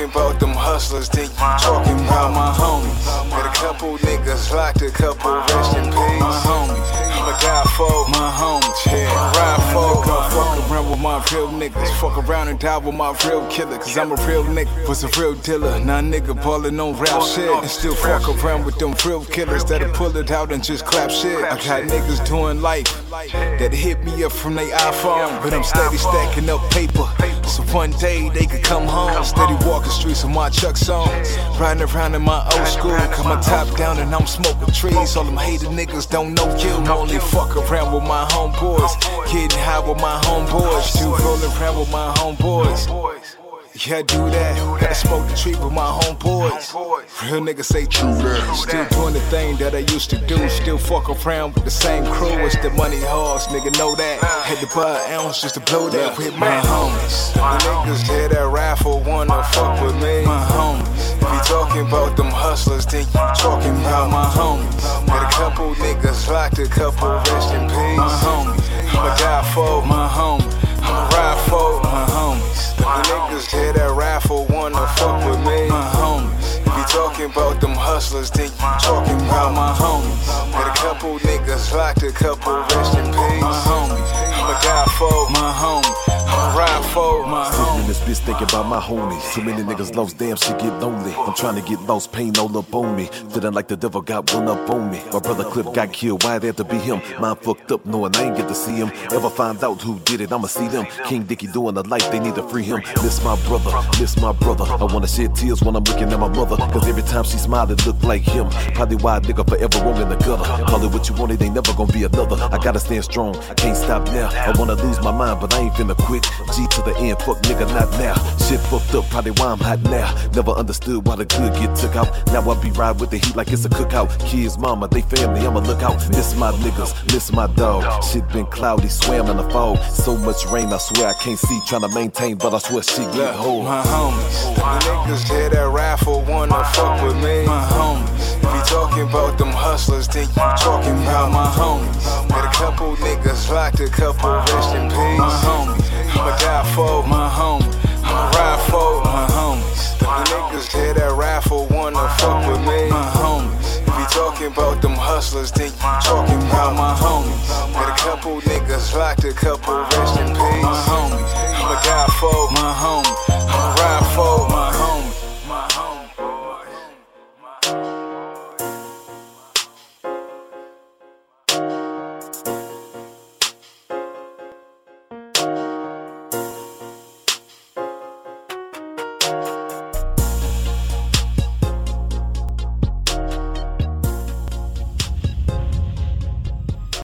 talking about them hustlers, then you talking about my homies. Got a couple niggas locked, a couple rest in peace. My homies, I'ma die for my homies, yeah, ride for. Fuck around with my real niggas, fuck around and die with my real killer. Cause I'm a real nigga, was a real dealer. Now nigga ballin' on rap shit, and still fuck around with them real killers that'll pull it out and just clap shit. I got niggas doing life that hit me up from they iPhone, but I'm steady stacking up paper, so one day they could come home. Steady walking streets with my Chuck's on, riding around in my old school, cut my top down and I'm smoking trees. All them hated niggas don't know you, only fuck around with my homeboys, getting high with my homeboys, still rolling around with my homeboys. Yeah, I do that. Gotta smoke the tree with my homeboys. Real niggas say true that. Still doing the thing that I used to do. Still fuck around with the same crew. It's the money horse, nigga know that. Had to buy an ounce just to blow that with my homies. The niggas that I raffle wanna fuck with me. My homies. If you talking about them hustlers, then you talking about my homies. Got a couple niggas locked, a couple rest in peace. My homies. I'ma die for my homies. I'ma ride for my homies. The niggas that I raffle wanna fuck with me. My homies. If you talking about them hustlers, then you talking about my homies. Got a couple niggas locked, a couple rest in peace. My homies. I'ma die for my homies. I'ma ride for my homies. Sitting in this bitch thinking about my homies. Too many niggas lost, damn shit get lonely. I'm trying to get lost, pain all up on me. Feeling like the devil got one up on me. My brother Clip got killed, why it had to be him? Mine fucked up knowing I ain't get to see him. Ever find out who did it, I'ma see them. King Dicky doing the life, they need to free him. Miss my brother, miss my brother. I wanna shed tears when I'm looking at my mother, cause every time she smiled it looked like him. Probably why a nigga forever wrong in the gutter. Call it what you want, it ain't never gonna be another. I gotta stand strong, I can't stop now. I wanna lose my mind, but I ain't finna quit. G to the end, fuck nigga, not now. Shit fucked up, probably why I'm hot now. Never understood why the good get took out. Now I be riding with the heat like it's a cookout. Kids, mama, they family, I'ma look out. Miss my niggas, miss my dog. Shit been cloudy, swam in the fog. So much rain, I swear I can't see. Tryna maintain, but I swear shit get hold. My homies, the niggas that I raffle wanna fuck with me. My homies, if you talking about them hustlers, then you talking about my homies. Got a couple niggas locked, a couple rest in peace. My homies, I'ma die for my homies. I'ma ride for my homies. The niggas that I raffle wanna fuck with me. My homies, if you talking about them hustlers, then you talking about my homies. Got a couple niggas locked, a couple rest in peace. My homies, I'ma die for my homies.